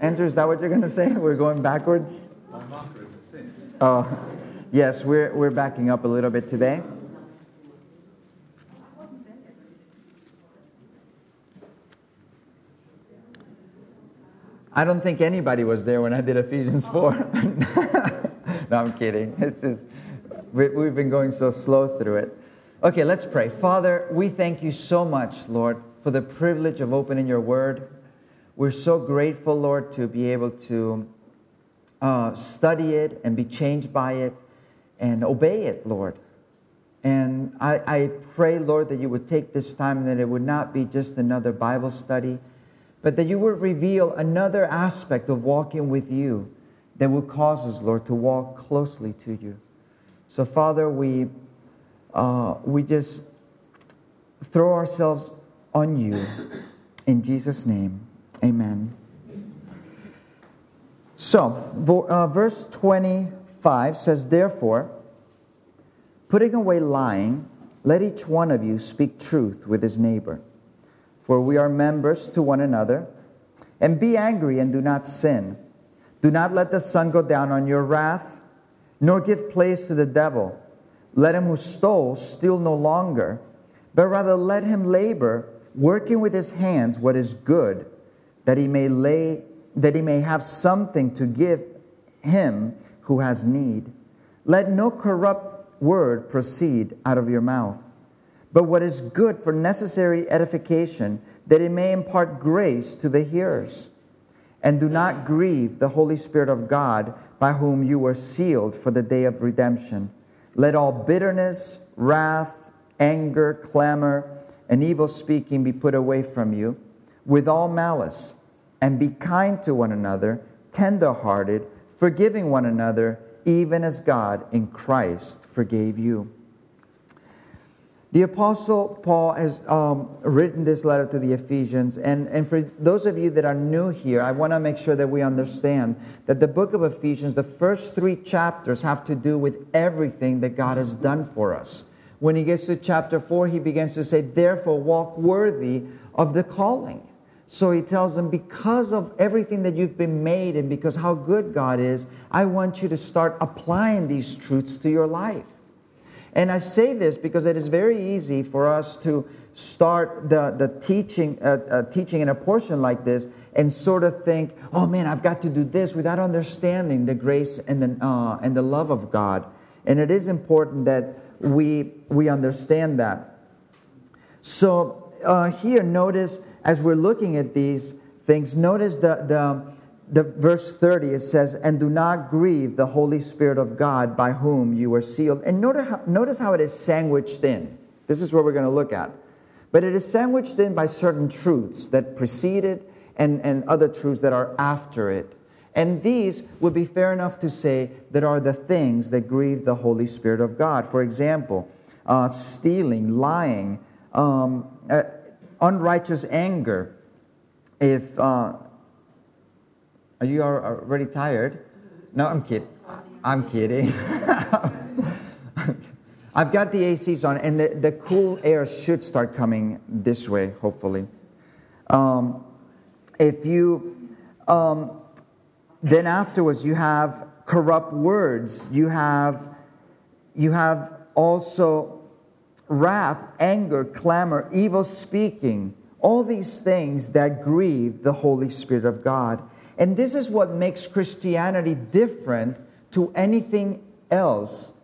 Andrew, is that what you're going to say? We're going backwards? My marker is 6. Oh, yes, we're backing up a little bit today. I don't think anybody was there when I did Ephesians 4. No, I'm kidding. It's just, we've been going so slow through it. Okay, let's pray. Father, we thank you so much, Lord, for the privilege of opening your word. We're so grateful, Lord, to be able to study it and be changed by it and obey it, Lord. And I pray, Lord, that you would take this time and that it would not be just another Bible study, but that you would reveal another aspect of walking with you that will cause us, Lord, to walk closely to you. So, Father, we just throw ourselves on you. In Jesus' name, amen. So, verse 25 says, "Therefore, putting away lying, let each one of you speak truth with his neighbor. For we are members to one another. And be angry and do not sin. Do not let the sun go down on your wrath, nor give place to the devil. Let him who stole steal no longer, but rather let him labor, working with his hands what is good, that he may have something to give him who has need. Let no corrupt word proceed out of your mouth, but what is good for necessary edification, that it may impart grace to the hearers. And do not grieve the Holy Spirit of God, by whom you were sealed for the day of redemption. Let all bitterness, wrath, anger, clamor, and evil speaking be put away from you, with all malice. And be kind to one another, tender-hearted, forgiving one another, even as God in Christ forgave you." The Apostle Paul has written this letter to the Ephesians. And for those of you that are new here, I want to make sure that we understand that the book of Ephesians, the first 3 chapters have to do with everything that God has done for us. When he gets to chapter 4, he begins to say, "Therefore, walk worthy of the calling." So he tells them, because of everything that you've been made and because how good God is, I want you to start applying these truths to your life. And I say this because it is very easy for us to start the teaching in a portion like this and sort of think, "Oh man, I've got to do this," without understanding the grace and the love of God. And it is important that we understand that. So here, notice as we're looking at these things, notice the verse 30, it says, "And do not grieve the Holy Spirit of God, by whom you were sealed." And notice how it is sandwiched in. This is what we're going to look at. But it is sandwiched in by certain truths that precede it and other truths that are after it. And these would be fair enough to say that are the things that grieve the Holy Spirit of God. For example, stealing, lying, unrighteous anger. If Are you already tired? No, I'm kidding. I'm kidding. I've got the ACs on, and the cool air should start coming this way, hopefully. Then afterwards, you have corrupt words. You have also wrath, anger, clamor, evil speaking. All these things that grieve the Holy Spirit of God. And this is what makes Christianity different to anything else.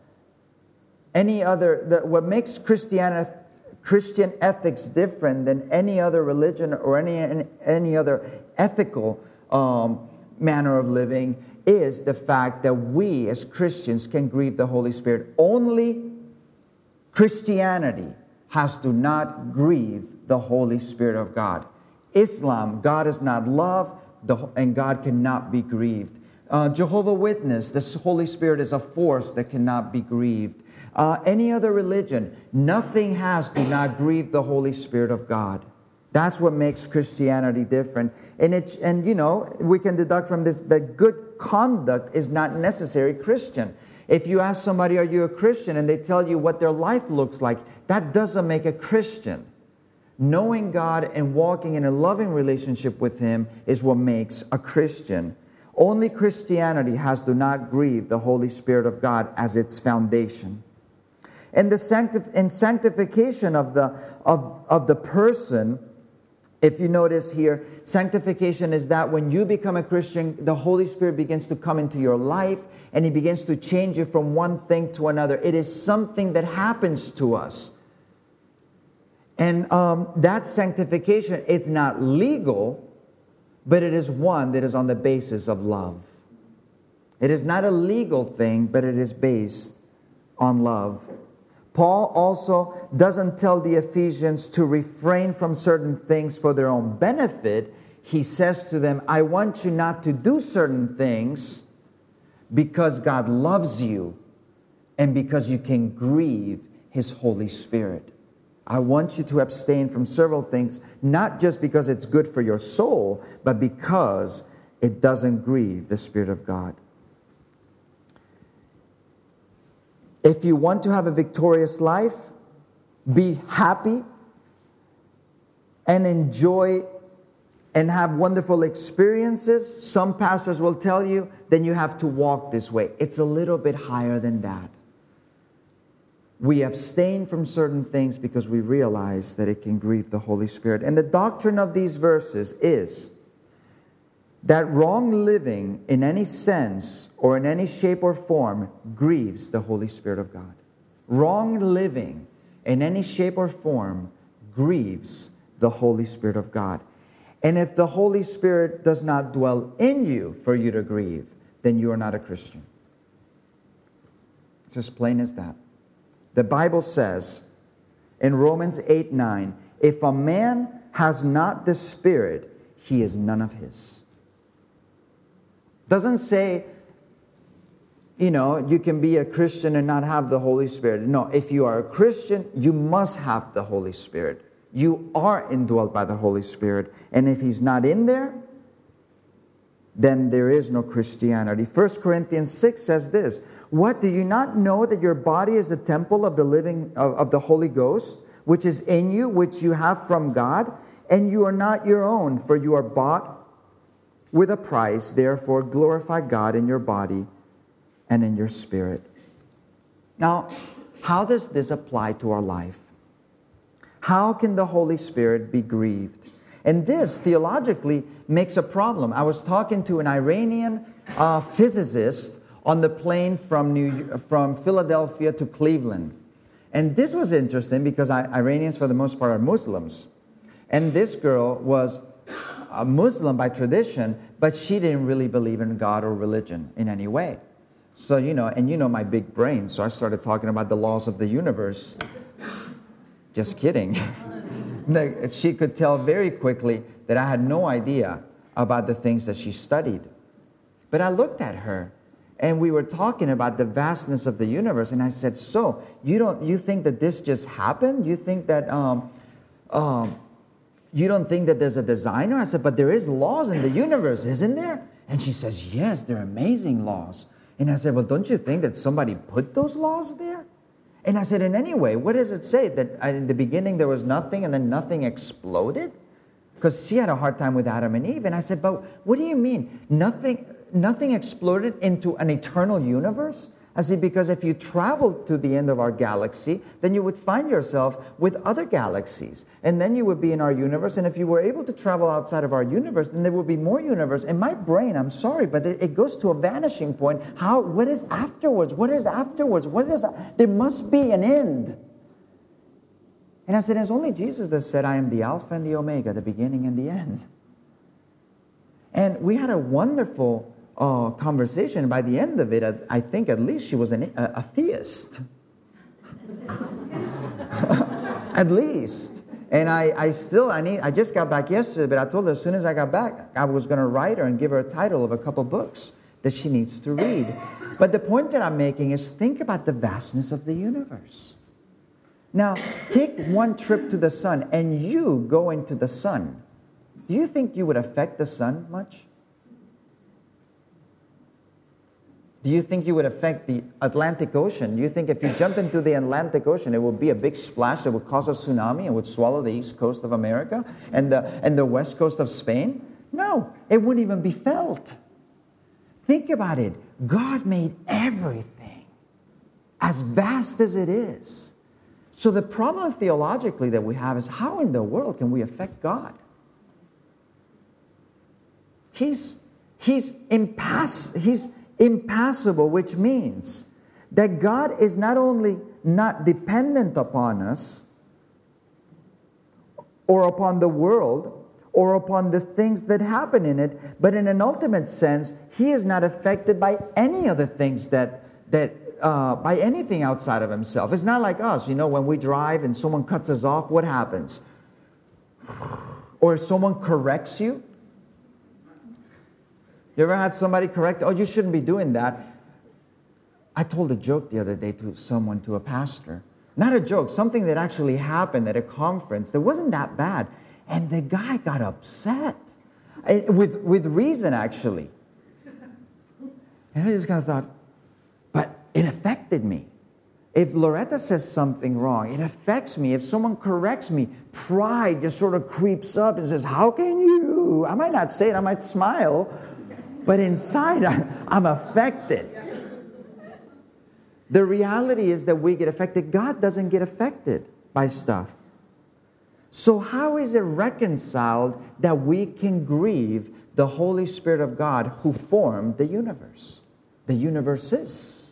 What makes Christian ethics different than any other religion or any other ethical manner of living is the fact that we as Christians can grieve the Holy Spirit. Only Christianity has to not grieve the Holy Spirit of God. Islam, God is not love, and God cannot be grieved. Jehovah's Witness, the Holy Spirit is a force that cannot be grieved. Any other religion, nothing has to not grieve the Holy Spirit of God. That's what makes Christianity different. And we can deduct from this that good conduct is not necessary Christian. If you ask somebody, "Are you a Christian?" and they tell you what their life looks like, that doesn't make a Christian. Knowing God and walking in a loving relationship with Him is what makes a Christian. Only Christianity has "do not grieve the Holy Spirit of God" as its foundation. And the sanctification of the person, if you notice here, sanctification is that when you become a Christian, the Holy Spirit begins to come into your life and He begins to change you from one thing to another. It is something that happens to us. And that sanctification, it's not legal, but it is one that is on the basis of love. It is not a legal thing, but it is based on love. Paul also doesn't tell the Ephesians to refrain from certain things for their own benefit. He says to them, I want you not to do certain things because God loves you and because you can grieve His Holy Spirit. I want you to abstain from several things, not just because it's good for your soul, but because it doesn't grieve the Spirit of God. If you want to have a victorious life, be happy, and enjoy and have wonderful experiences, some pastors will tell you, then you have to walk this way. It's a little bit higher than that. We abstain from certain things because we realize that it can grieve the Holy Spirit. And the doctrine of these verses is that wrong living in any sense or in any shape or form grieves the Holy Spirit of God. Wrong living in any shape or form grieves the Holy Spirit of God. And if the Holy Spirit does not dwell in you for you to grieve, then you are not a Christian. It's as plain as that. The Bible says in Romans 8:9, if a man has not the Spirit, he is none of His. Doesn't say, you can be a Christian and not have the Holy Spirit. No, if you are a Christian, you must have the Holy Spirit. You are indwelt by the Holy Spirit. And if He's not in there, then there is no Christianity. 1 Corinthians 6 says this, what, do you not know that your body is a temple of the Holy Ghost, which is in you, which you have from God? And you are not your own, for you are bought with a price. Therefore, glorify God in your body and in your spirit. Now, how does this apply to our life? How can the Holy Spirit be grieved? And this, theologically, makes a problem. I was talking to an Iranian physicist on the plane from Philadelphia to Cleveland. And this was interesting because Iranians, for the most part, are Muslims. And this girl was a Muslim by tradition, but she didn't really believe in God or religion in any way. So, my big brain, so I started talking about the laws of the universe. Just kidding. She could tell very quickly that I had no idea about the things that she studied. But I looked at her, and we were talking about the vastness of the universe, and I said, so, you think that this just happened? You think that, you don't think that there's a designer? I said, but there is laws in the universe, isn't there? And she says, yes, they're amazing laws. And I said, well, don't you think that somebody put those laws there? And I said, in any way, what does it say? That in the beginning there was nothing and then nothing exploded? Because she had a hard time with Adam and Eve. And I said, but what do you mean? Nothing exploded into an eternal universe? I said, because if you traveled to the end of our galaxy, then you would find yourself with other galaxies. And then you would be in our universe. And if you were able to travel outside of our universe, then there would be more universe. And my brain, I'm sorry, but it goes to a vanishing point. What is afterwards? What is afterwards? There must be an end. And I said, it's only Jesus that said, I am the Alpha and the Omega, the beginning and the end. And we had a wonderful conversation. By the end of it, I think at least she was a theist. At least. And I just got back yesterday, but I told her as soon as I got back, I was going to write her and give her a title of a couple books that she needs to read. But the point that I'm making is think about the vastness of the universe. Now, take one trip to the sun and you go into the sun. Do you think you would affect the sun much? Do you think you would affect the Atlantic Ocean? Do you think if you jumped into the Atlantic Ocean, it would be a big splash that would cause a tsunami and would swallow the east coast of America and the west coast of Spain? No, it wouldn't even be felt. Think about it. God made everything as vast as it is. So the problem theologically that we have is, how in the world can we affect God? He's impassible, which means that God is not only not dependent upon us or upon the world or upon the things that happen in it, but in an ultimate sense, He is not affected by any of the things by anything outside of Himself. It's not like us, when we drive and someone cuts us off, what happens? Or if someone corrects you. You ever had somebody correct? Oh, you shouldn't be doing that. I told a joke the other day to a pastor. Not a joke, something that actually happened at a conference that wasn't that bad. And the guy got upset. With reason, actually. And I just kind of thought, but it affected me. If Loretta says something wrong, it affects me. If someone corrects me, pride just sort of creeps up and says, how can you? I might not say it, I might smile. But inside, I'm affected. The reality is that we get affected. God doesn't get affected by stuff. So how is it reconciled that we can grieve the Holy Spirit of God who formed the universe? The universes.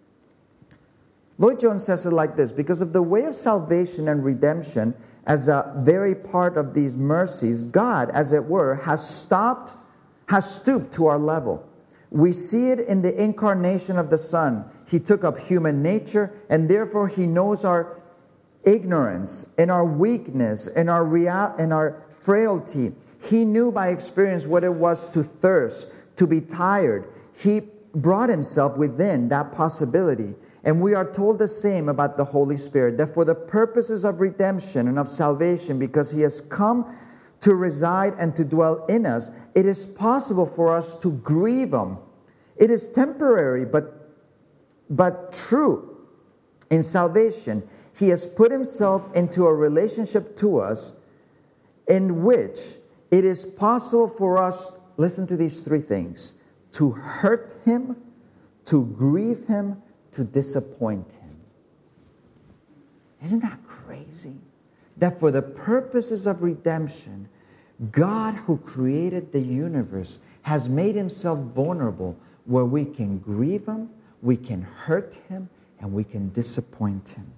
Lloyd Jones says it like this: because of the way of salvation and redemption as a very part of these mercies, God, as it were, has stooped to our level. We see it in the incarnation of the Son. He took up human nature, and therefore He knows our ignorance and our weakness and our frailty. He knew by experience what it was to thirst, to be tired. He brought Himself within that possibility. And we are told the same about the Holy Spirit, that for the purposes of redemption and of salvation, because He has come to reside and to dwell in us, it is possible for us to grieve Him. It is temporary, but true. In salvation, He has put Himself into a relationship to us in which it is possible for us, listen to these three things, to hurt Him, to grieve Him, to disappoint Him. Isn't that crazy? That for the purposes of redemption, God who created the universe has made Himself vulnerable where we can grieve Him, we can hurt Him, and we can disappoint Him.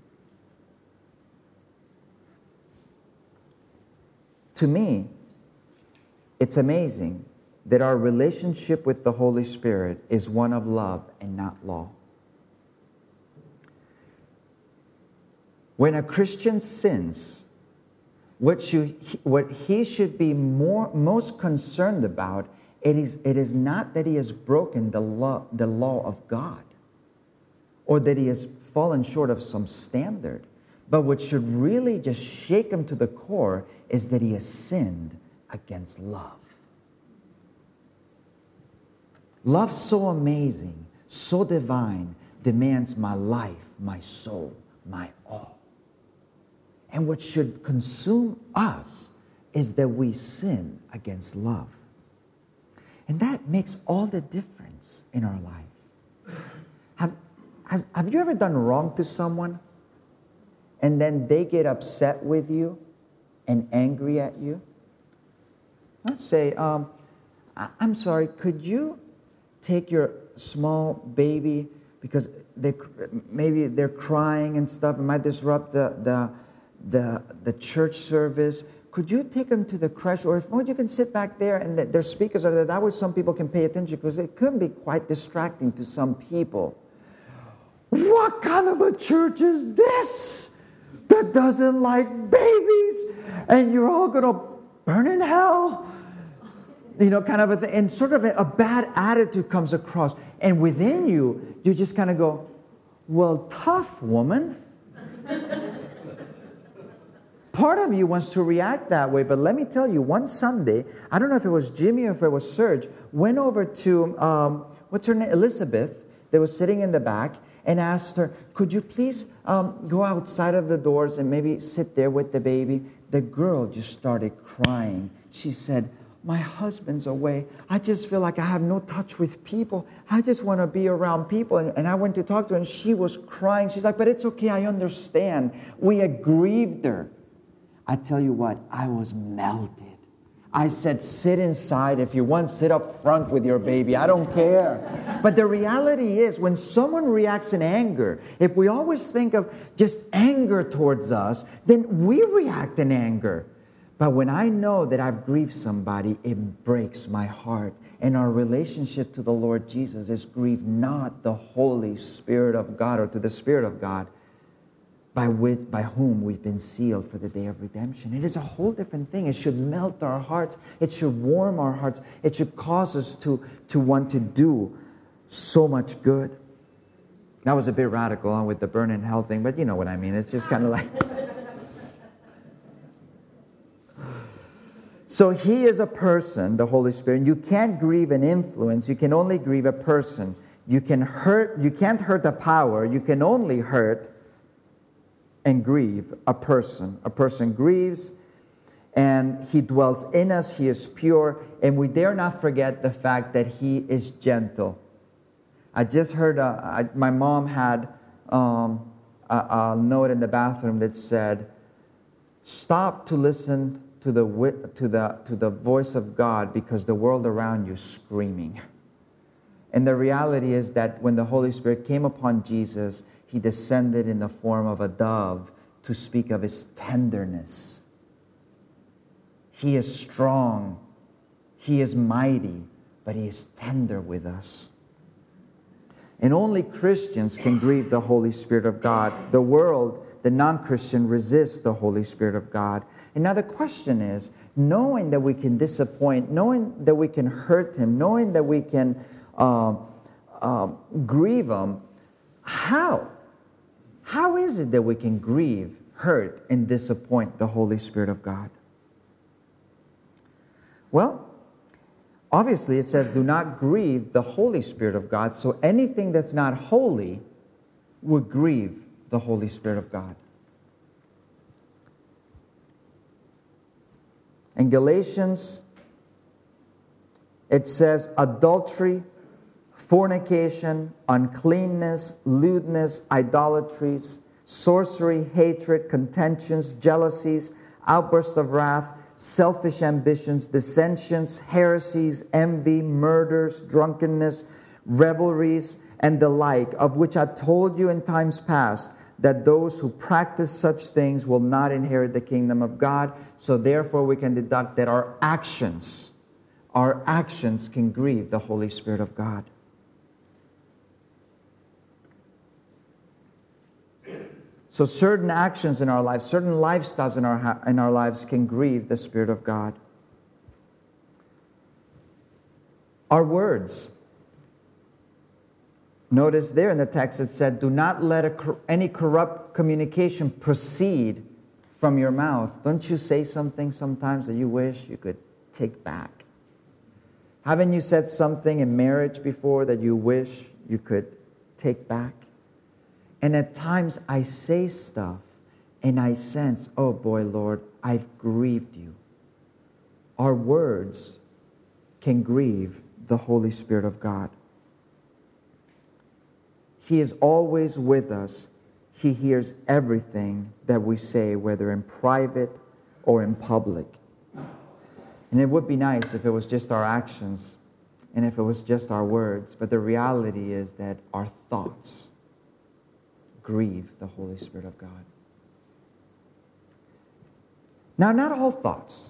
To me, it's amazing that our relationship with the Holy Spirit is one of love and not law. When a Christian sins, what he should be most concerned about, it is not that he has broken the law of God or that he has fallen short of some standard, but what should really just shake him to the core is that he has sinned against love. Love so amazing, so divine, demands my life, my soul, my all. And what should consume us is that we sin against love. And that makes all the difference in our life. Have you ever done wrong to someone and then they get upset with you and angry at you? Let's say, I'm sorry, could you take your small baby because maybe they're crying and stuff, it might disrupt the church service. Could you take them to the creche, or if not, you can sit back there and their speakers are there. That way some people can pay attention, because it could be quite distracting to some people. What kind of a church is this that doesn't like babies? And you're all going to burn in hell? Kind of a thing. And sort of a bad attitude comes across. And within you, you just kind of go, well, tough woman. Part of you wants to react that way, but let me tell you, one Sunday, I don't know if it was Jimmy or if it was Serge, went over to, what's her name, Elizabeth, that was sitting in the back and asked her, could you please go outside of the doors and maybe sit there with the baby? The girl just started crying. She said, my husband's away. I just feel like I have no touch with people. I just want to be around people. And I went to talk to her, and she was crying. She's like, but it's okay, I understand. We aggrieved her. I tell you what, I was melted. I said, sit inside. If you want, sit up front with your baby. I don't care. But the reality is, when someone reacts in anger, if we always think of just anger towards us, then we react in anger. But when I know that I've grieved somebody, it breaks my heart. And our relationship to the Lord Jesus is grieved not the Holy Spirit of God, or to the Spirit of God, by whom we've been sealed for the day of redemption. It is a whole different thing. It should melt our hearts. It should warm our hearts. It should cause us to want to do so much good. That was a bit radical with the burn in hell thing, but you know what I mean. It's just kind of like... So He is a person, the Holy Spirit. You can't grieve an influence. You can only grieve a person. You can't hurt a power. You can only hurt and grieve a person. A person grieves, and He dwells in us. He is pure, and we dare not forget the fact that He is gentle. I just heard my mom had a note in the bathroom that said, "Stop to listen to the voice of God, because the world around you is screaming." And the reality is that when the Holy Spirit came upon Jesus, He descended in the form of a dove to speak of His tenderness. He is strong. He is mighty, but He is tender with us. And only Christians can grieve the Holy Spirit of God. The world, the non-Christian, resists the Holy Spirit of God. And now the question is, knowing that we can disappoint, knowing that we can hurt Him, knowing that we can grieve Him, how? How is it that we can grieve, hurt, and disappoint the Holy Spirit of God? Well, obviously it says, do not grieve the Holy Spirit of God. So anything that's not holy would grieve the Holy Spirit of God. In Galatians, it says adultery, fornication, uncleanness, lewdness, idolatries, sorcery, hatred, contentions, jealousies, outbursts of wrath, selfish ambitions, dissensions, heresies, envy, murders, drunkenness, revelries, and the like, of which I told you in times past, that those who practice such things will not inherit the kingdom of God. So therefore we can deduct that our actions can grieve the Holy Spirit of God. So certain actions in our lives, certain lifestyles in our lives can grieve the Spirit of God. Our words. Notice there in the text it said, do not let any corrupt communication proceed from your mouth. Don't you say something sometimes that you wish you could take back? Haven't you said something in marriage before that you wish you could take back? And at times I say stuff and I sense, oh boy, Lord, I've grieved you. Our words can grieve the Holy Spirit of God. He is always with us. He hears everything that we say, whether in private or in public. And it would be nice if it was just our actions and if it was just our words. But the reality is that our thoughts grieve the Holy Spirit of God. Now, not all thoughts.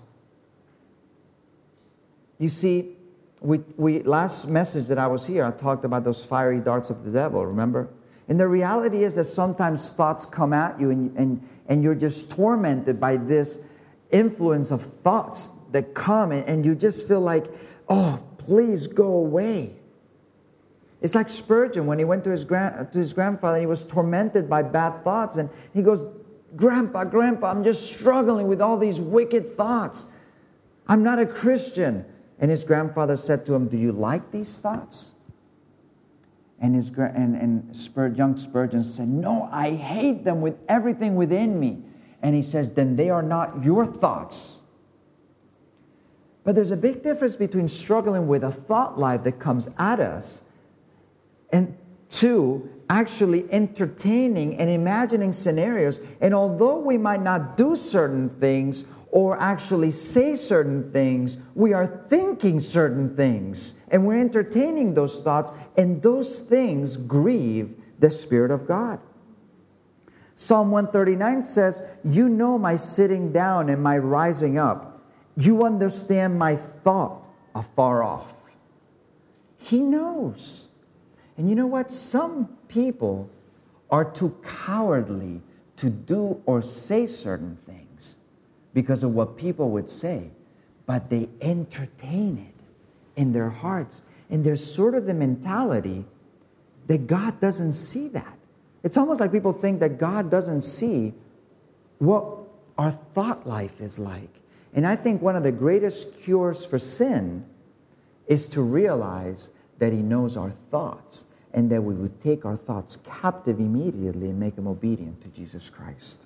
You see, we last message that I was here, I talked about those fiery darts of the devil, remember? And the reality is that sometimes thoughts come at you and you're just tormented by this influence of thoughts that come and you just feel like, oh, please go away. It's like Spurgeon when he went to his grandfather and he was tormented by bad thoughts. And he goes, Grandpa, I'm just struggling with all these wicked thoughts. I'm not a Christian. And his grandfather said to him, do you like these thoughts? And young Spurgeon said, no, I hate them with everything within me. And he says, then they are not your thoughts. But there's a big difference between struggling with a thought life that comes at us and two, actually entertaining and imagining scenarios. And although we might not do certain things or actually say certain things, we are thinking certain things. And we're entertaining those thoughts, and those things grieve the Spirit of God. Psalm 139 says, you know my sitting down and my rising up. You understand my thought afar off. He knows. And you know what? Some people are too cowardly to do or say certain things because of what people would say, but they entertain it in their hearts. And there's sort of the mentality that God doesn't see that. It's almost like people think that God doesn't see what our thought life is like. And I think one of the greatest cures for sin is to realize that He knows our thoughts, and that we would take our thoughts captive immediately and make them obedient to Jesus Christ.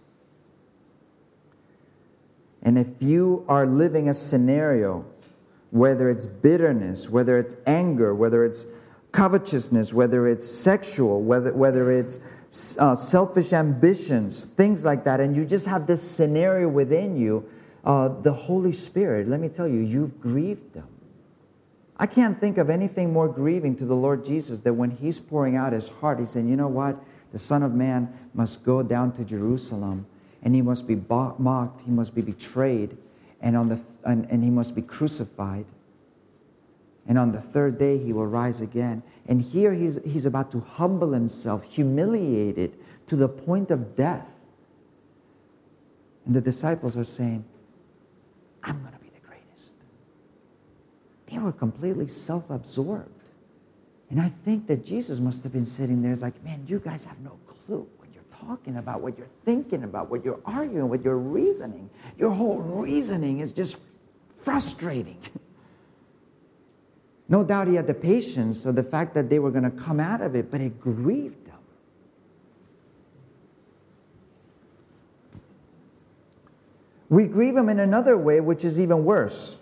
And if you are living a scenario, whether it's bitterness, whether it's anger, whether it's covetousness, whether it's sexual, whether it's selfish ambitions, things like that, and you just have this scenario within you, the Holy Spirit, let me tell you, you've grieved them. I can't think of anything more grieving to the Lord Jesus than when He's pouring out His heart. He's saying, you know what? The Son of Man must go down to Jerusalem, and He must be mocked, He must be betrayed, and He must be crucified. And on the third day He will rise again. And here He's about to humble Himself, humiliated to the point of death. And the disciples are saying, I'm going to be the greatest. They were completely self-absorbed. And I think that Jesus must have been sitting there, like, man, you guys have no clue what you're talking about, what you're thinking about, what you're arguing, what you're reasoning. Your whole reasoning is just frustrating. No doubt He had the patience of the fact that they were going to come out of it, but it grieved them. We grieve Him in another way, which is even worse.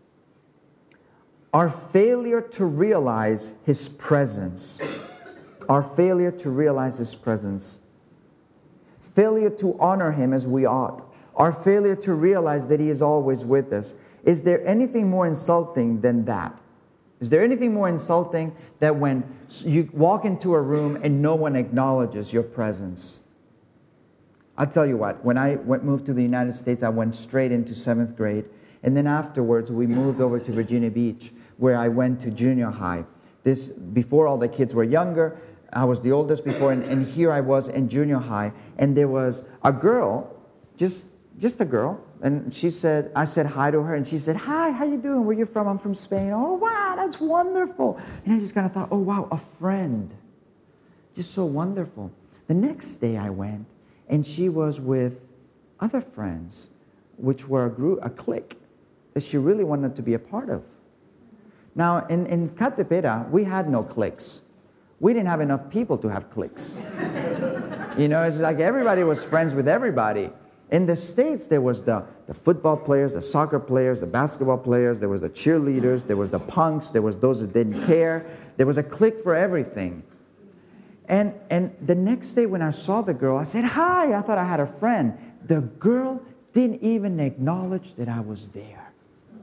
Our failure to realize His presence. Our failure to realize His presence. Failure to honor Him as we ought. Our failure to realize that He is always with us. Is there anything more insulting than that? Is there anything more insulting than when you walk into a room and no one acknowledges your presence? I'll tell you what, when I moved to the United States, I went straight into 7th grade. And then afterwards, we moved over to Virginia Beach, where I went to junior high. This, before all the kids were younger, I was the oldest before, and here I was in junior high. And there was a girl, just a girl, and I said hi to her, and she said, hi, how you doing? Where you from? I'm from Spain. Oh, wow, that's wonderful. And I just kind of thought, oh, wow, a friend. Just so wonderful. The next day I went, and she was with other friends, which were a clique that she really wanted to be a part of. Now, in Catepera, we had no cliques. We didn't have enough people to have cliques. You know, it's like everybody was friends with everybody. In the States, there was the football players, the soccer players, the basketball players, there was the cheerleaders, there was the punks, there was those that didn't care. There was a clique for everything. And the next day when I saw the girl, I said, hi, I thought I had a friend. The girl didn't even acknowledge that I was there.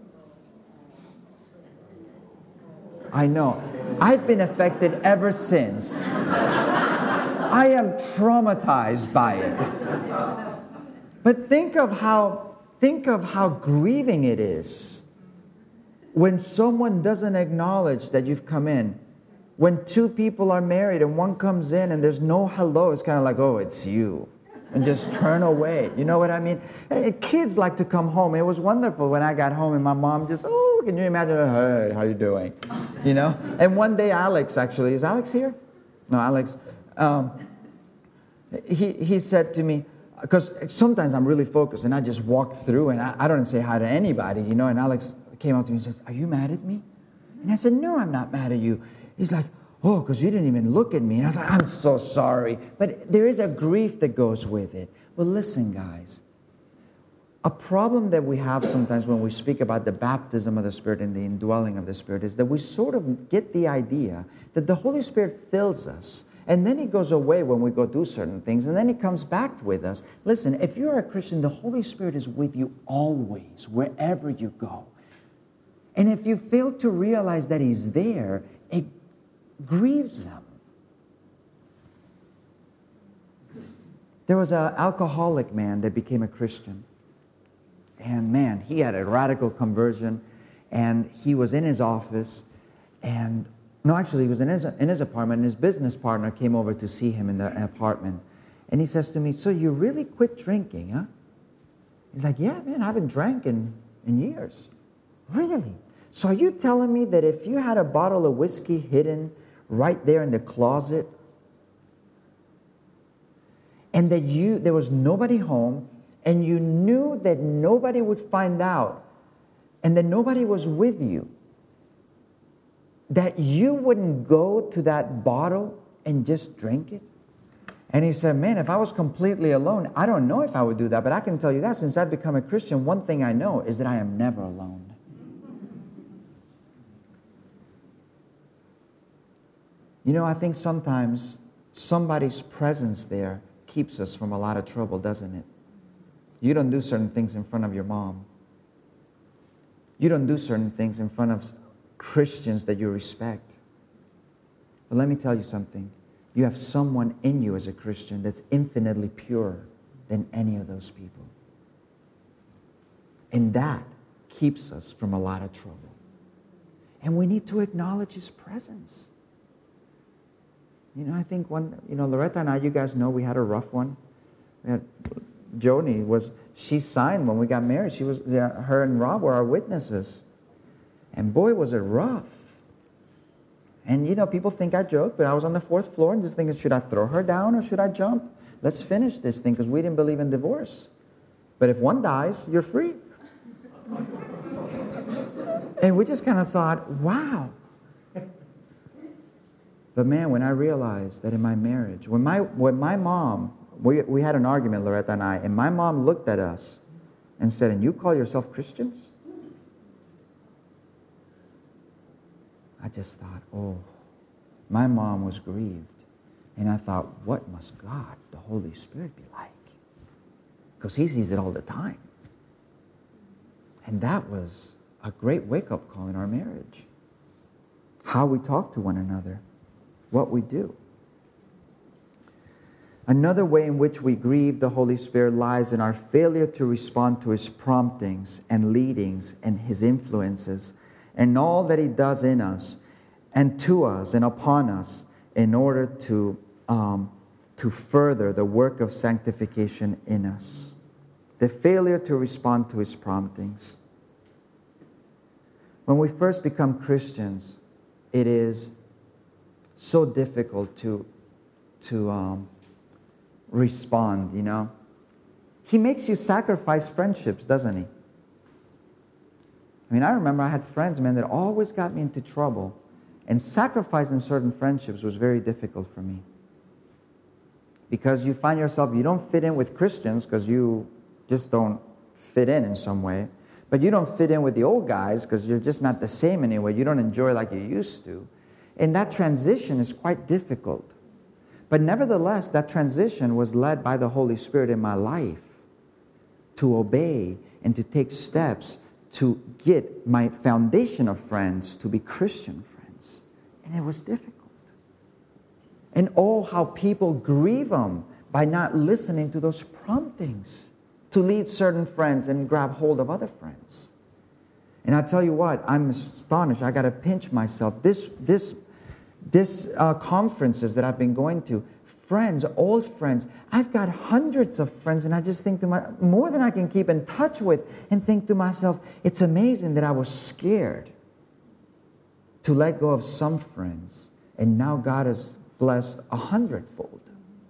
I know. I've been affected ever since. I am traumatized by it. But think of how grieving it is when someone doesn't acknowledge that you've come in. When two people are married and one comes in and there's no hello, it's kind of like, oh, it's you. And just turn away. You know what I mean? Kids like to come home. It was wonderful when I got home and my mom just, oh, can you imagine? Hey, how you doing? You know? And one day Alex actually, is Alex here? No, Alex. He said to me, because sometimes I'm really focused and I just walk through and I don't say hi to anybody, you know? And Alex came up to me and says, are you mad at me? And I said, no, I'm not mad at you. He's like, oh, because you didn't even look at me. And I was like, I'm so sorry. But there is a grief that goes with it. Well, listen, guys. A problem that we have sometimes when we speak about the baptism of the Spirit and the indwelling of the Spirit is that we sort of get the idea that the Holy Spirit fills us, and then He goes away when we go do certain things, and then He comes back with us. Listen, if you're a Christian, the Holy Spirit is with you always, wherever you go. And if you fail to realize that He's there, it grieves Him. There was an alcoholic man that became a Christian. And man, he had a radical conversion, and he was in his office, and no, actually, he was in his apartment, and his business partner came over to see him in the apartment. And he says to me, so you really quit drinking, huh? He's like, yeah, man, I haven't drank in years. Really? So are you telling me that if you had a bottle of whiskey hidden right there in the closet, and that there was nobody home, and you knew that nobody would find out, and that nobody was with you, that you wouldn't go to that bottle and just drink it? And he said, man, if I was completely alone, I don't know if I would do that, but I can tell you that since I've become a Christian, one thing I know is that I am never alone. You know, I think sometimes somebody's presence there keeps us from a lot of trouble, doesn't it? You don't do certain things in front of your mom. You don't do certain things in front of Christians that you respect. But let me tell you something. You have someone in you as a Christian that's infinitely purer than any of those people. And that keeps us from a lot of trouble. And we need to acknowledge His presence. You know, I think Loretta and I, you guys know we had a rough one. Joni she signed when we got married. Her and Rob were our witnesses. And boy, was it rough. And you know, people think I joke, but I was on the 4th floor and just thinking, should I throw her down or should I jump? Let's finish this thing, because we didn't believe in divorce. But if one dies, you're free. And we just kind of thought, wow. But man, when I realized that in my marriage, when my mom, we had an argument, Loretta and I, and my mom looked at us and said, and you call yourself Christians? I just thought, oh, my mom was grieved. And I thought, what must God, the Holy Spirit, be like? Because He sees it all the time. And that was a great wake-up call in our marriage. How we talk to one another, what we do. Another way in which we grieve the Holy Spirit lies in our failure to respond to His promptings and leadings and His influences and all that He does in us and to us and upon us in order to further the work of sanctification in us. The failure to respond to His promptings. When we first become Christians, it is so difficult to respond, you know. He makes you sacrifice friendships, doesn't He? I mean, I remember I had friends, man, that always got me into trouble. And sacrificing certain friendships was very difficult for me. Because you find yourself, you don't fit in with Christians because you just don't fit in some way. But you don't fit in with the old guys because you're just not the same anyway. You don't enjoy like you used to. And that transition is quite difficult. But nevertheless, that transition was led by the Holy Spirit in my life to obey and to take steps to get my foundation of friends to be Christian friends. And it was difficult. And oh, how people grieve Him by not listening to those promptings to lead certain friends and grab hold of other friends. And I tell you what, I'm astonished. I got to pinch myself. This conferences that I've been going to, friends, old friends, I've got hundreds of friends, and I just think to myself, more than I can keep in touch with, and think to myself, it's amazing that I was scared to let go of some friends, and now God has blessed 100-fold.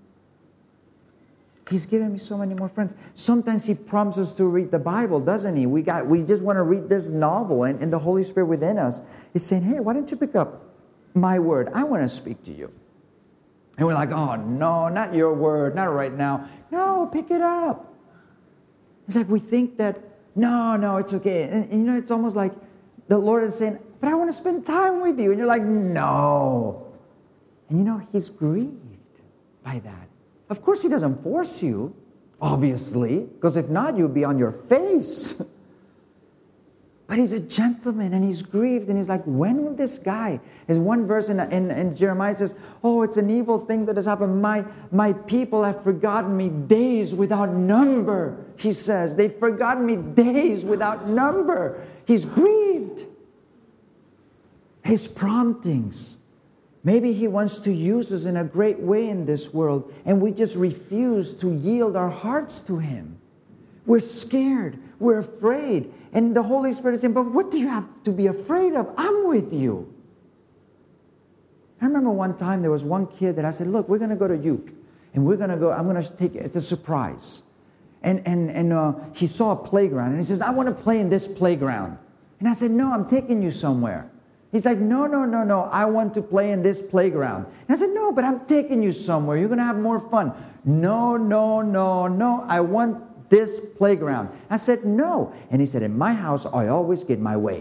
He's given me so many more friends. Sometimes He prompts us to read the Bible, doesn't He? We just want to read this novel, and the Holy Spirit within us is saying, hey, why don't you pick up my word, I want to speak to you. And we're like, oh, no, not your word, not right now. No, pick it up. It's like we think that, no, it's okay. And it's almost like the Lord is saying, but I want to spend time with you. And you're like, no. And He's grieved by that. Of course, He doesn't force you, obviously, because if not, you'd be on your face. But He's a gentleman, and He's grieved, and He's like, when will this guy? There's one verse in Jeremiah says, oh, it's an evil thing that has happened. My people have forgotten me days without number, He says. They've forgotten me days without number. He's grieved. His promptings. Maybe He wants to use us in a great way in this world, and we just refuse to yield our hearts to Him. We're scared. We're afraid. And the Holy Spirit is saying, but what do you have to be afraid of? I'm with you. I remember one time there was one kid that I said, look, we're going to go to Uke. And we're going to go, I'm going to take it. It's a surprise. And he saw a playground. And he says, I want to play in this playground. And I said, no, I'm taking you somewhere. He's like, no, I want to play in this playground. And I said, no, but I'm taking you somewhere. You're going to have more fun. No, I want this playground. I said, no. And he said, in my house, I always get my way.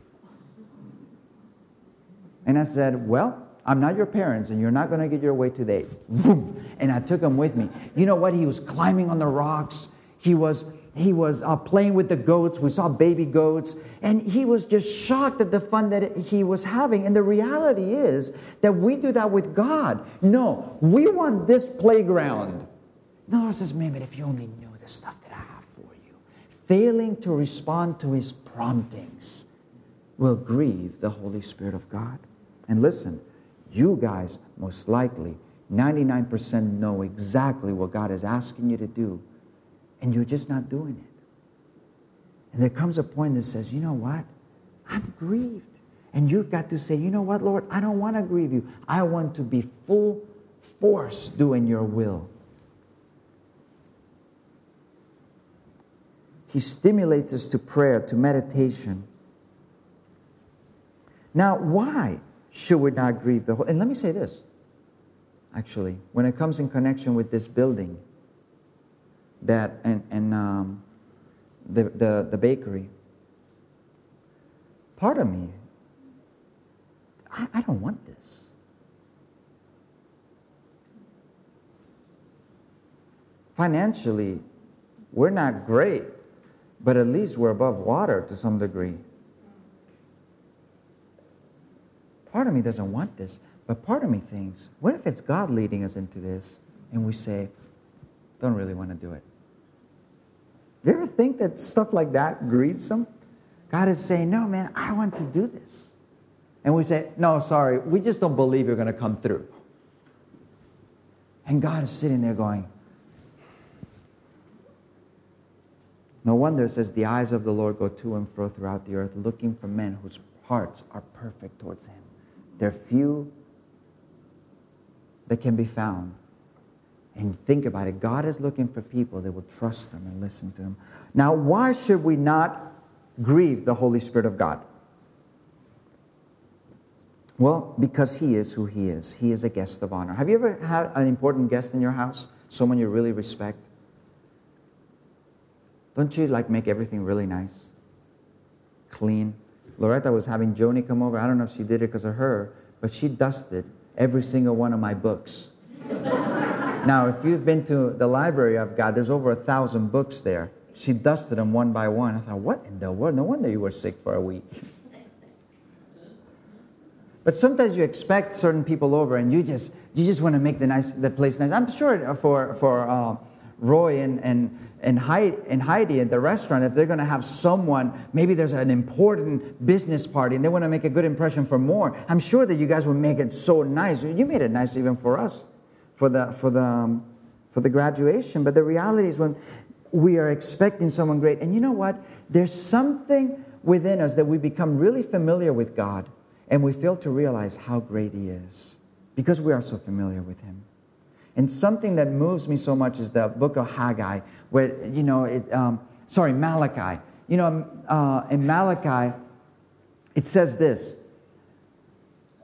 And I said, well, I'm not your parents, and you're not going to get your way today. And I took him with me. You know what? He was climbing on the rocks. He was playing with the goats. We saw baby goats. And he was just shocked at the fun that he was having. And the reality is that we do that with God. No, we want this playground. The Lord says, man, but if you only knew the stuff that I have for you. Failing to respond to His promptings will grieve the Holy Spirit of God. And listen, you guys most likely, 99% know exactly what God is asking you to do, and you're just not doing it. And there comes a point that says, you know what? I'm grieved. And you've got to say, you know what, Lord? I don't want to grieve you. I want to be full force doing your will. He stimulates us to prayer, to meditation. Now, why should we not grieve the Holy? And let me say this, actually, when it comes in connection with this building, that and the bakery, part of me, I don't want this. Financially, we're not great, but at least we're above water to some degree. Part of me doesn't want this, but part of me thinks, what if it's God leading us into this, and we say, don't really want to do it? You ever think that stuff like that grieves Him? God is saying, no, man, I want to do this. And we say, no, sorry, we just don't believe you're going to come through. And God is sitting there going, no wonder it says, the eyes of the Lord go to and fro throughout the earth, looking for men whose hearts are perfect towards Him. There are few that can be found. And think about it. God is looking for people that will trust Him and listen to Him. Now, why should we not grieve the Holy Spirit of God? Well, because He is who He is. He is a guest of honor. Have you ever had an important guest in your house? Someone you really respect? Don't you make everything really nice? Clean? Loretta was having Joni come over. I don't know if she did it because of her, but she dusted every single one of my books. Now, if you've been to the library I've got, there's over 1,000 books there. She dusted them one by one. I thought, what in the world? No wonder you were sick for a week. But sometimes you expect certain people over, and you just want to make the place nice. I'm sure for Roy and Heidi at the restaurant, if they're going to have someone, maybe there's an important business party, and they want to make a good impression for more. I'm sure that you guys would make it so nice. You made it nice even for us, for the graduation. But the reality is, when we are expecting someone great, and you know what? There's something within us that we become really familiar with God, and we fail to realize how great He is because we are so familiar with Him. And something that moves me so much is the book of Haggai, where, Malachi. In Malachi, it says this.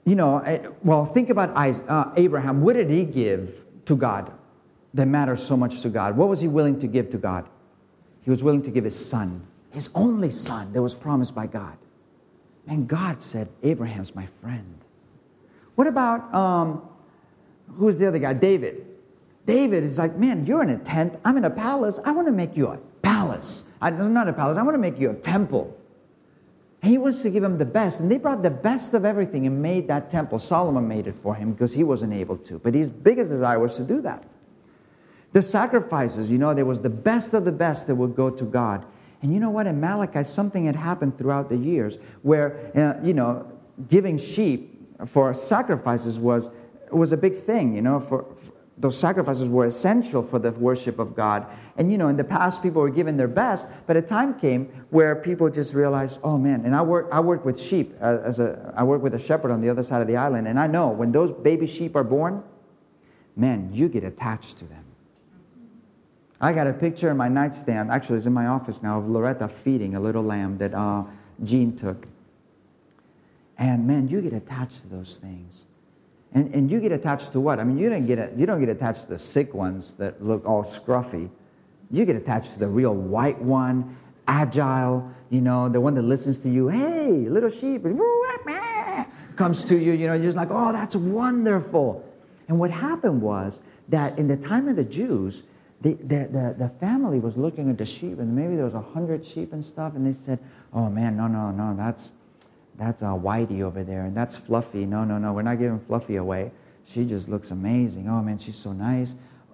think about Abraham. What did he give to God that matters so much to God? What was he willing to give to God? He was willing to give his son, his only son that was promised by God. And God said, Abraham's my friend. What about, who's the other guy? David. David is like, man, you're in a tent. I'm in a palace. I want to make you a palace. Not a palace. I want to make you a temple. And he wants to give him the best. And they brought the best of everything and made that temple. Solomon made it for him because he wasn't able to. But his biggest desire was to do that. The sacrifices, there was the best of the best that would go to God. And you know what? In Malachi, something had happened throughout the years where, giving sheep for sacrifices was a big thing, for those sacrifices were essential for the worship of God. And, in the past, people were giving their best, but a time came where people just realized, oh, man, and I work with sheep. I work with a shepherd on the other side of the island, and I know when those baby sheep are born, man, you get attached to them. I got a picture in my nightstand, actually it's in my office now, of Loretta feeding a little lamb that Jean took. And, man, you get attached to those things. And you get attached to what? I mean, you don't get attached to the sick ones that look all scruffy. You get attached to the real white one, agile, the one that listens to you. Hey, little sheep, comes to you, you're just like, oh, that's wonderful. And what happened was that in the time of the Jews, the family was looking at the sheep, and maybe there was 100 sheep and stuff, and they said, oh, man, no, that's Whitey over there, and that's Fluffy. No, we're not giving Fluffy away. She just looks amazing. Oh, man, she's so nice.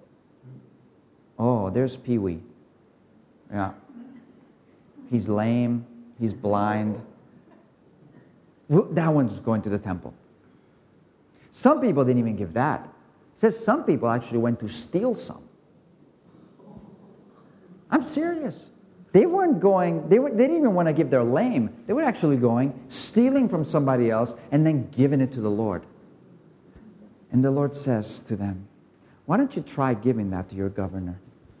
Oh, there's Pee-wee. Yeah. He's lame. He's blind. That one's going to the temple. Some people didn't even give that. It says some people actually went to steal some. I'm serious. They weren't going, they didn't even want to give their lame. They were actually going, stealing from somebody else, and then giving it to the Lord. And the Lord says to them, why don't you try giving that to your governor?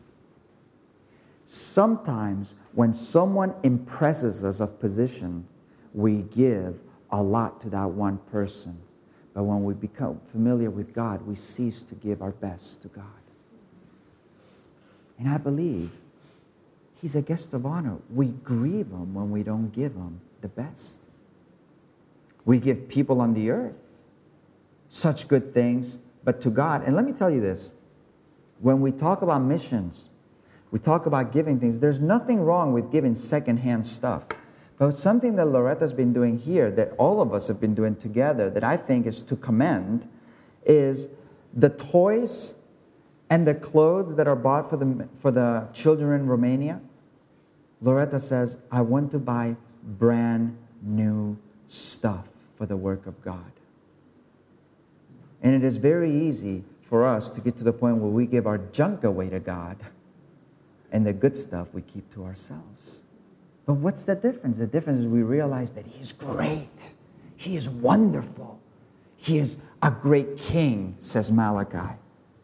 Sometimes when someone impresses us of position, we give a lot to that one person. But when we become familiar with God, we cease to give our best to God. And I believe He's a guest of honor. We grieve Him when we don't give Him the best. We give people on the earth such good things, but to God, and let me tell you this, when we talk about missions, we talk about giving things, there's nothing wrong with giving secondhand stuff. But something that Loretta's been doing here, that all of us have been doing together, that I think is to commend, is the toys and the clothes that are bought for the children in Romania. Loretta says, I want to buy brand new stuff for the work of God. And it is very easy for us to get to the point where we give our junk away to God, and the good stuff we keep to ourselves. But what's the difference? The difference is we realize that He's great. He is wonderful. He is a great king, says Malachi.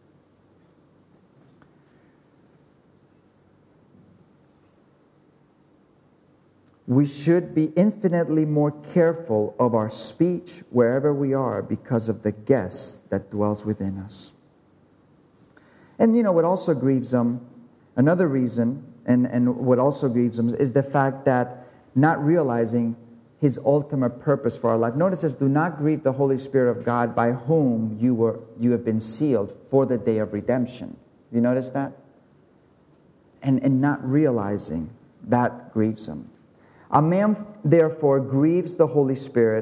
We should be infinitely more careful of our speech wherever we are because of the guest that dwells within us. And what also grieves them, another reason, and what also grieves them is the fact that not realizing His ultimate purpose for our life. Notice this, do not grieve the Holy Spirit of God by whom you have been sealed for the day of redemption. You notice that? And not realizing that grieves Him. A man, therefore, grieves the Holy Spirit.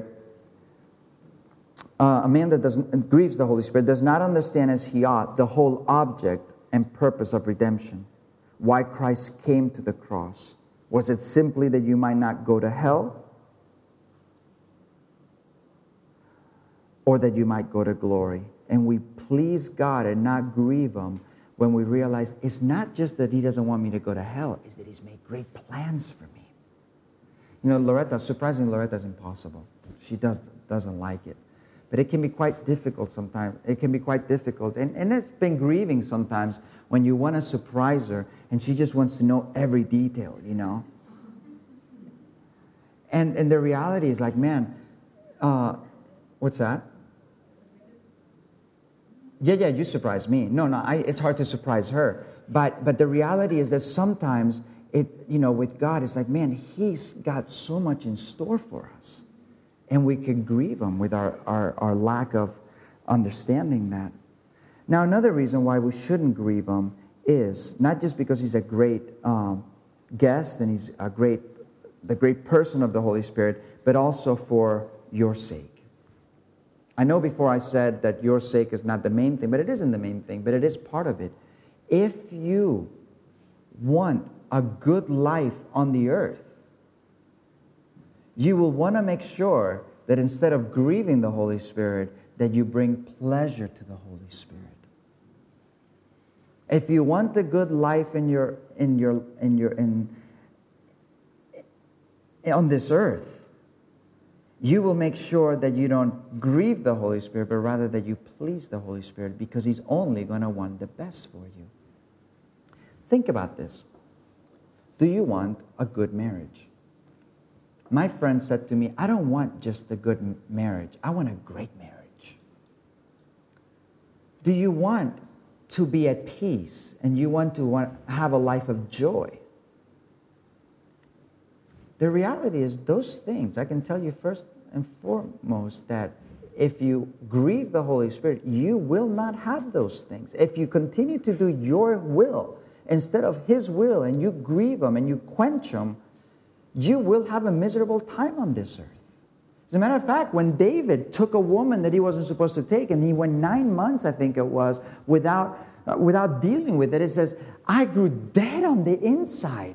A man that grieves the Holy Spirit does not understand as he ought the whole object and purpose of redemption. Why Christ came to the cross. Was it simply that you might not go to hell? Or that you might go to glory? And we please God and not grieve Him when we realize it's not just that He doesn't want me to go to hell, it's that He's made great plans for me. Loretta, surprisingly, Loretta's impossible. She doesn't like it. But it can be quite difficult sometimes. It can be quite difficult. And it's been grieving sometimes when you want to surprise her and she just wants to know every detail, And the reality is like, man, What's that? Yeah, you surprise me. No, it's hard to surprise her. But the reality is that sometimes with God, it's like, man, He's got so much in store for us. And we can grieve Him with our lack of understanding that. Now, another reason why we shouldn't grieve Him is not just because He's a great guest and He's the great person of the Holy Spirit, but also for your sake. I know before I said that your sake is not the main thing, but it isn't the main thing, but it is part of it. If you want a good life on the earth, you will want to make sure that instead of grieving the Holy Spirit, that you bring pleasure to the Holy Spirit. If you want a good life on this earth, you will make sure that you don't grieve the Holy Spirit, but rather that you please the Holy Spirit, because He's only going to want the best for you. Think about this. Do you want a good marriage? My friend said to me, I don't want just a good marriage. I want a great marriage. Do you want to be at peace and you want to have a life of joy? The reality is those things, I can tell you first and foremost that if you grieve the Holy Spirit, you will not have those things. If you continue to do your will instead of His will and you grieve Him and you quench Him, you will have a miserable time on this earth. As a matter of fact, when David took a woman that he wasn't supposed to take, and he went 9 months, I think it was, without dealing with it, it says, I grew dead on the inside.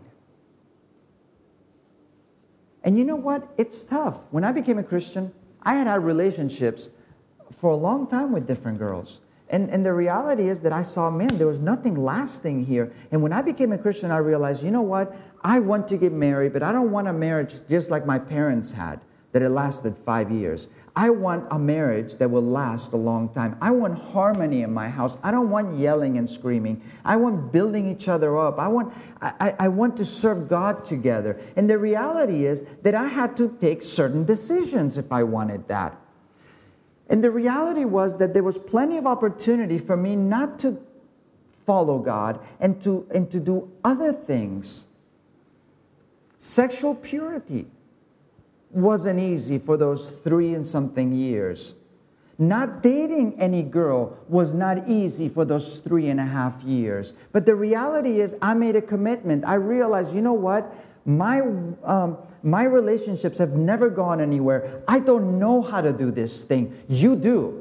And you know what? It's tough. When I became a Christian, I had relationships for a long time with different girls. And the reality is that I saw, man, there was nothing lasting here. And when I became a Christian, I realized, you know what? I want to get married, but I don't want a marriage just like my parents had, that it lasted 5 years. I want a marriage that will last a long time. I want harmony in my house. I don't want yelling and screaming. I want building each other up. I want to serve God together. And the reality is that I had to take certain decisions if I wanted that. And the reality was that there was plenty of opportunity for me not to follow God and to do other things. Sexual purity wasn't easy for those 3 and something years. Not dating any girl was not easy for those 3.5 years. But the reality is I made a commitment. I realized, you know what? My relationships have never gone anywhere. I don't know how to do this thing. You do.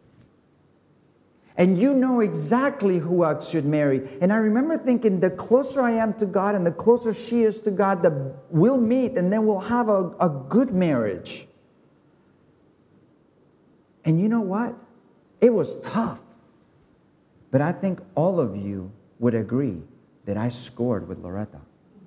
And you know exactly who I should marry. And I remember thinking, the closer I am to God and the closer she is to God, we'll meet and then we'll have a good marriage. And you know what? It was tough. But I think all of you would agree that I scored with Loretta.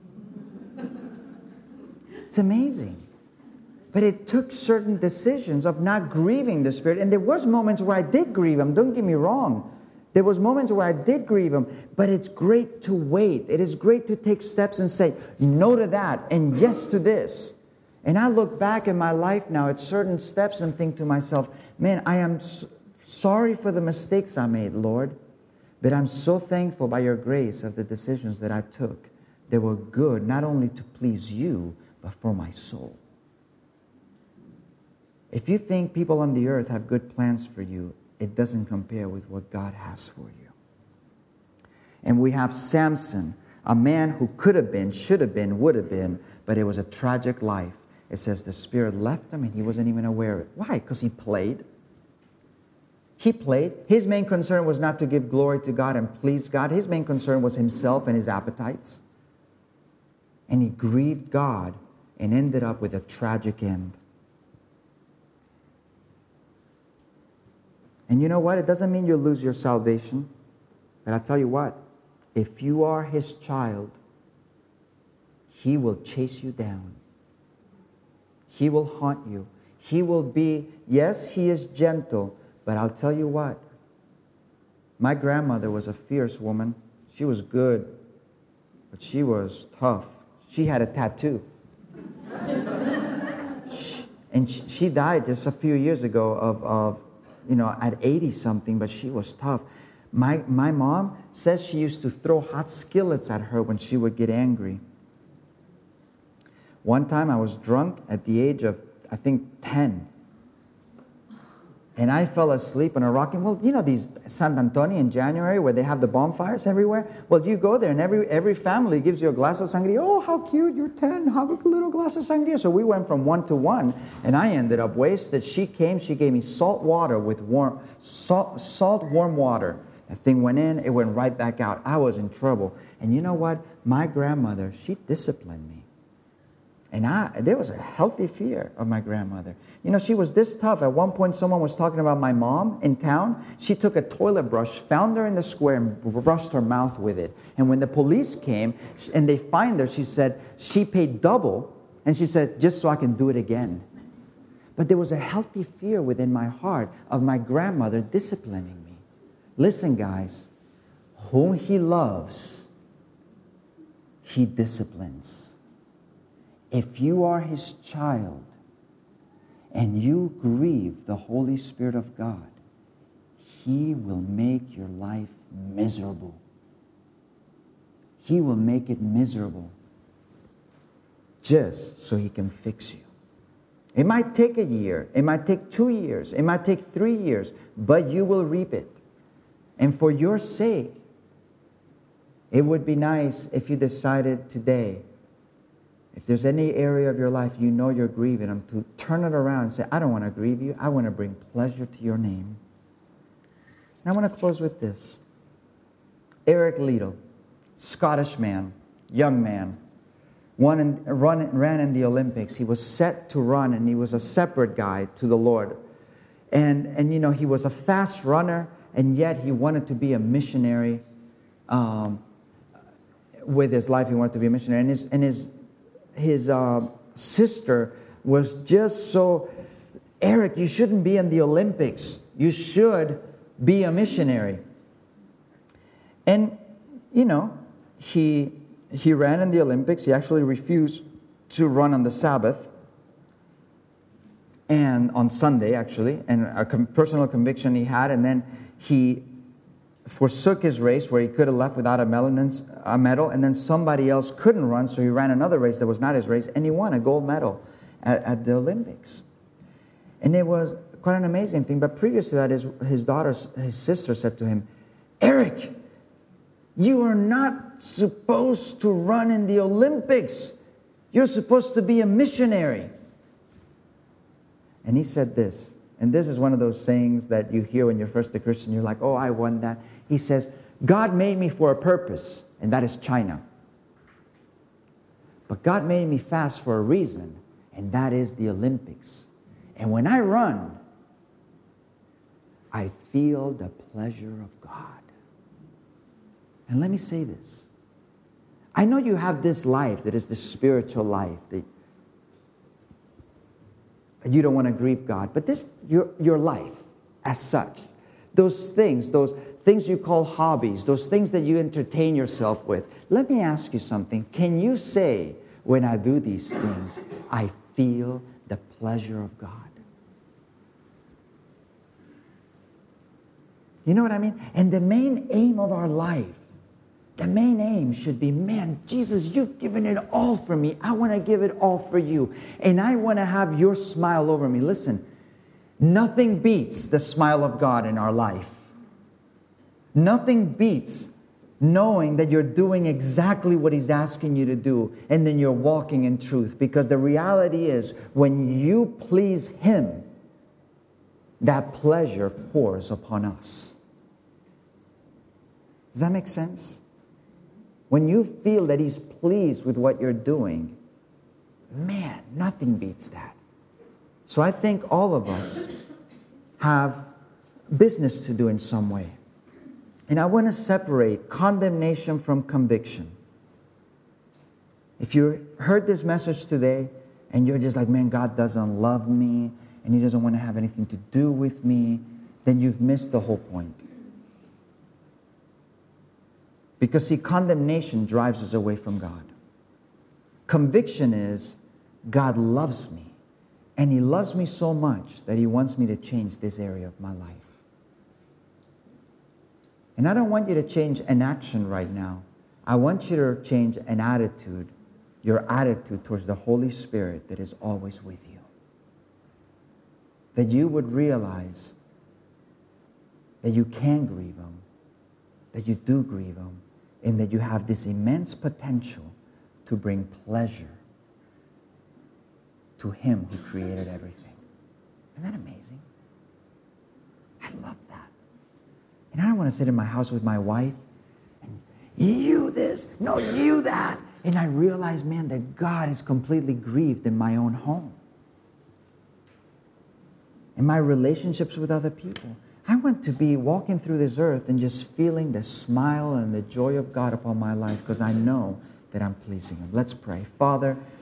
It's amazing. But it took certain decisions of not grieving the Spirit. And there was moments where I did grieve Him. Don't get me wrong. There was moments where I did grieve Him. But it's great to wait. It is great to take steps and say no to that and yes to this. And I look back in my life now at certain steps and think to myself, man, I am sorry for the mistakes I made, Lord. But I'm so thankful by your grace of the decisions that I took. They were good, not only to please you, but for my soul. If you think people on the earth have good plans for you, it doesn't compare with what God has for you. And we have Samson, a man who could have been, should have been, would have been, but it was a tragic life. It says the Spirit left him and he wasn't even aware of it. Why? Because he played. He played. His main concern was not to give glory to God and please God. His main concern was himself and his appetites. And he grieved God and ended up with a tragic end. And you know what? It doesn't mean you'll lose your salvation. But I'll tell you what. If you are His child, He will chase you down. He will haunt you. He will be, yes, He is gentle. But I'll tell you what. My grandmother was a fierce woman. She was good. But she was tough. She had a tattoo. And she died just a few years ago of at 80-something, but she was tough. My mom says she used to throw hot skillets at her when she would get angry. One time I was drunk at the age of, I think, 10. And I fell asleep on a rocking. Well, these San Antonio in January where they have the bonfires everywhere? Well, you go there and every family gives you a glass of sangria. Oh, how cute, you're 10, have a little glass of sangria. So we went from 1 to 1, and I ended up wasted. She gave me salt water with warm water. That thing went in, it went right back out. I was in trouble. And you know what? My grandmother, she disciplined me. And there was a healthy fear of my grandmother. She was this tough. At one point, someone was talking about my mom in town. She took a toilet brush, found her in the square, and brushed her mouth with it. And when the police came and they fined her, she said she paid double. And she said, just so I can do it again. But there was a healthy fear within my heart of my grandmother disciplining me. Listen, guys, whom He loves, He disciplines. If you are His child and you grieve the Holy Spirit of God, He will make your life miserable. He will make it miserable just so He can fix you. It might take a year. It might take 2 years. It might take 3 years. But you will reap it. And for your sake, it would be nice if you decided today, if there's any area of your life you're grieving Him, to turn it around and say, I don't want to grieve you. I want to bring pleasure to your name. And I want to close with this. Eric Liddell, Scottish man, young man, ran in the Olympics. He was set to run, and he was a separate guy to the Lord. And he was a fast runner, and yet he wanted to be a missionary. With his life, he wanted to be a missionary. And his sister was just so, Eric, you shouldn't be in the Olympics. You should be a missionary. And, he ran in the Olympics. He actually refused to run on the Sabbath. And on Sunday, actually. And a personal conviction he had. And then he forsook his race where he could have left without a medal, and then somebody else couldn't run, so he ran another race that was not his race, and he won a gold medal at the Olympics. And it was quite an amazing thing. But previous to that, his sister said to him, Eric, you are not supposed to run in the Olympics. You're supposed to be a missionary. And he said this, and this is one of those sayings that you hear when you're first a Christian. You're like, oh, I won that. He says, God made me for a purpose, and that is China. But God made me fast for a reason, and that is the Olympics. And when I run, I feel the pleasure of God. And let me say this. I know you have this life that is the spiritual life, that you don't want to grieve God. But this, your life as such, those things you call hobbies, those things that you entertain yourself with. Let me ask you something. Can you say, when I do these things, I feel the pleasure of God? You know what I mean? And the main aim of our life, the main aim should be, man, Jesus, you've given it all for me. I want to give it all for you. And I want to have your smile over me. Listen, nothing beats the smile of God in our life. Nothing beats knowing that you're doing exactly what He's asking you to do, and then you're walking in truth. Because the reality is, when you please Him, that pleasure pours upon us. Does that make sense? When you feel that He's pleased with what you're doing, man, nothing beats that. So I think all of us have business to do in some way. And I want to separate condemnation from conviction. If you heard this message today and you're just like, man, God doesn't love me and He doesn't want to have anything to do with me, then you've missed the whole point. Because, see, condemnation drives us away from God. Conviction is, God loves me, And He loves me so much that He wants me to change this area of my life. And I don't want you to change an action right now. I want you to change an attitude, your attitude towards the Holy Spirit that is always with you. That you would realize that you can grieve Him, that you do grieve Him, and that you have this immense potential to bring pleasure to Him who created everything. Isn't that amazing? I love that. And I don't want to sit in my house with my wife and you this, no, you that. And I realize, man, that God is completely grieved in my own home. In my relationships with other people. I want to be walking through this earth and just feeling the smile and the joy of God upon my life because I know that I'm pleasing Him. Let's pray. Father,